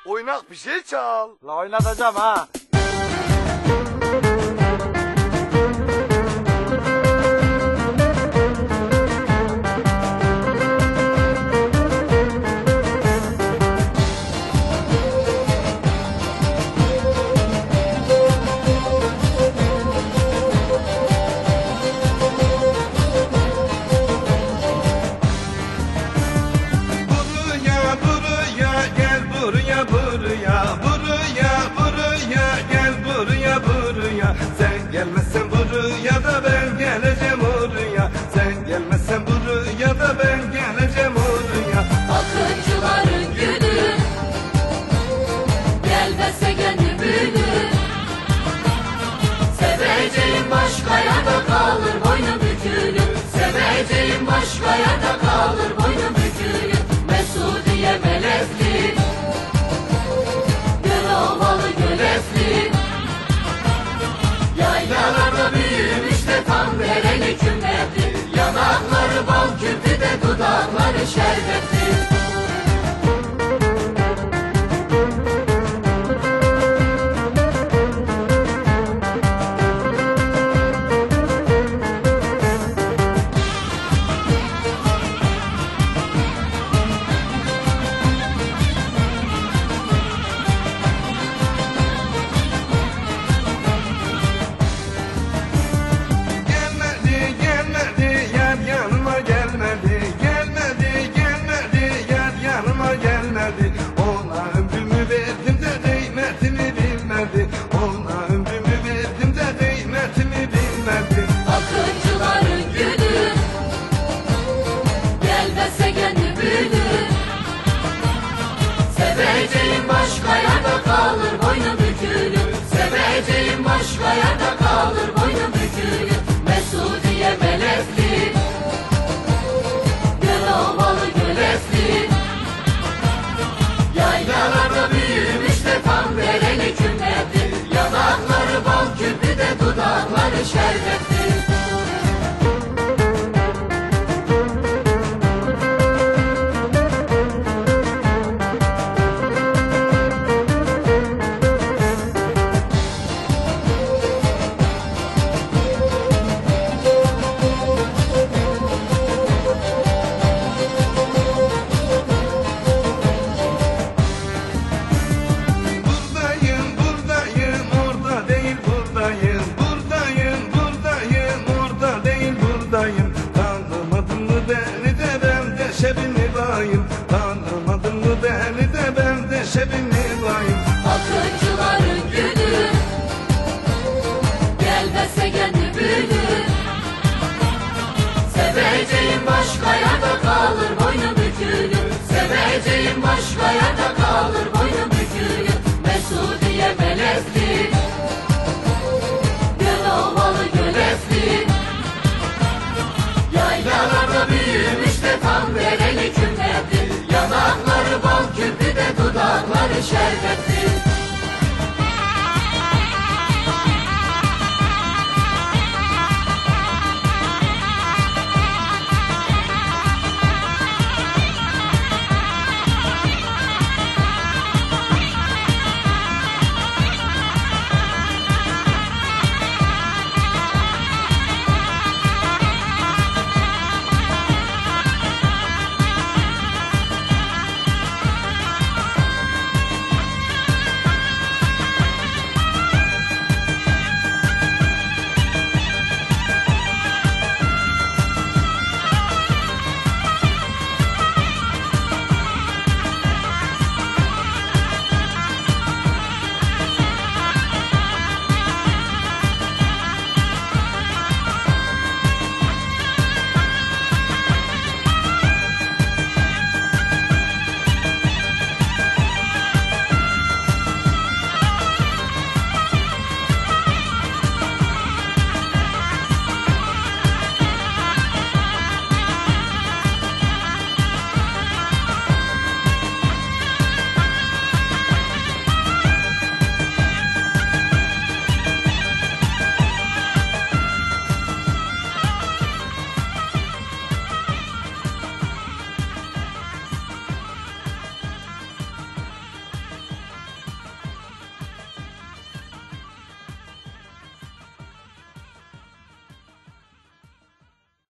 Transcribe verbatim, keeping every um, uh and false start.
oynak bir şey çal. La oynatacağım ha. Buraya buraya buraya buraya gel buraya buraya sen gelmezsen buraya da ben geleceğim oraya sen gelmezsen buraya da ben geleceğim oraya. Akıncıların günü gelmezse gönlü bülür seveceğim başka yerde kalır boynu bükülür seveceğim başka yerde kalır boynu bükülür Mesudiye melezli yaylalarda büyümüş de tam vereni kümletli yanakları bal küpü de dudakları şerbetli. Ona ömrümü verdim de kıymetini bilmedi. Ona ömrümü verdim de kıymetini bilmedi. Akıncıların günü gelmezse gönlü bülür seveceğim başka yerde kalır boynu bükülür seveceğim başka yerde kalır boynu bükülür Mesudiye melezli göl ovalı gölesli yaylalarda büyümüş de tam vereni kümletli yanakları bal küpü de dudakları şerbetli. Tanımadın mı beni de ben de şebini bayım. Tanımadın mı beni de ben de şebini bayım. Akıncıların günü gelmezse gönlü bülür seveceğim başka yerde kalır boynu bükülür seveceğim başka yerde kalır boynu bükülür Mesudiye melezli göl ovalı gölesli yaylalarda büyümüş de tam vereni kümletli yanakları bal küpü de dudakları şerbetli.